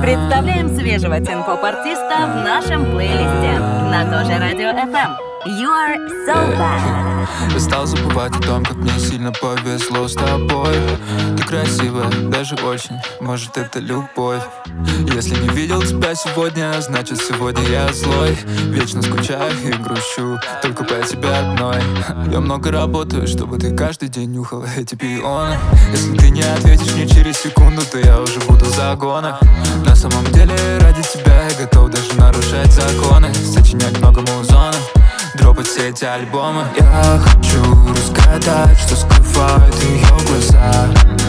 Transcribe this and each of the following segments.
Представляем свежего тин-поп-артиста в нашем плейлисте на тоже Радио FM. You are so bad. Я стал забывать о том, как мне сильно повезло с тобой. Ты красивая, даже очень, может это любовь. Если не видел тебя сегодня, значит сегодня я злой. Вечно скучаю и грущу, только по тебе одной. Я много работаю, чтобы ты каждый день нюхала эти пионы. Если ты не ответишь мне через секунду, то я уже буду за гонок. На самом деле ради тебя я готов даже нарушать законы, сочинять много музона, дропать все эти альбомы. Я хочу разгадать, что скрывают ее глаза.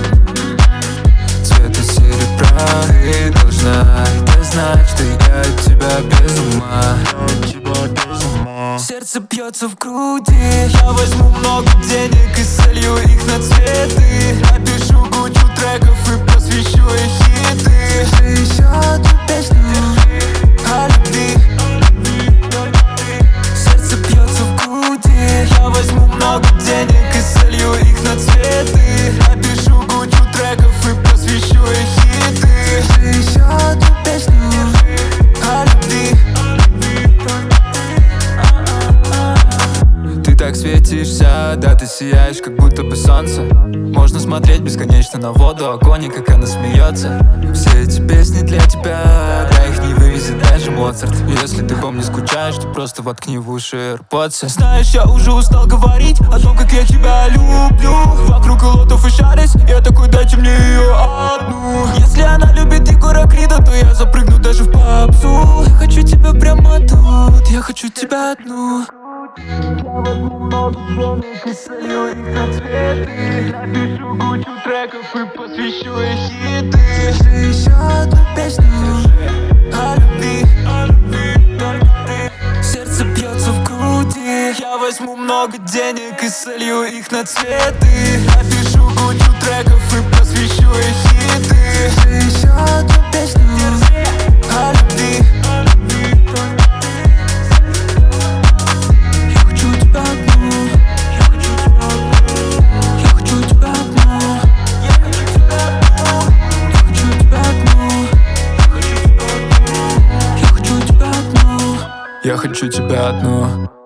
Цвета серебра. Ты должна это знать, что я от тебя без ума. Сердце бьется в груди. Я возьму много денег и солью их на цветы. Напишу кучу треков и посвящу их хиты. Держи еще одну песню о любви. Сердце бьется в груди. Я возьму много денег и солью их на цветы. Напишу кучу треков и посвящу их хиты. Держи еще одну песню о любви. Ты так светишься, да, ты сияешь, как будто бы солнце. Можно смотреть бесконечно на воду, огонь, и как она смеется. Все эти песни для тебя, да, их не вывезет даже Моцарт. Если ты по мне скучаешь, то просто воткни в уши AirPods. Знаешь, я уже устал говорить о том, как я тебя люблю. Вокруг лотов и шарись, я такой, дайте мне ее одну. Если она любит Егора Крида, то я запрыгну даже в попсу. Я хочу тебя прямо тут, я хочу тебя одну. Я возьму много денег и солью их на цветы. Напишу кучу треков и посвящу их хиты. Держи еще одну песню о любви. Сердце бьется в груди. Я возьму много денег и солью их на цветы. Напишу кучу треков и посвящу их хиты. Держи еще одну песню о любви. Я хочу тебя одну.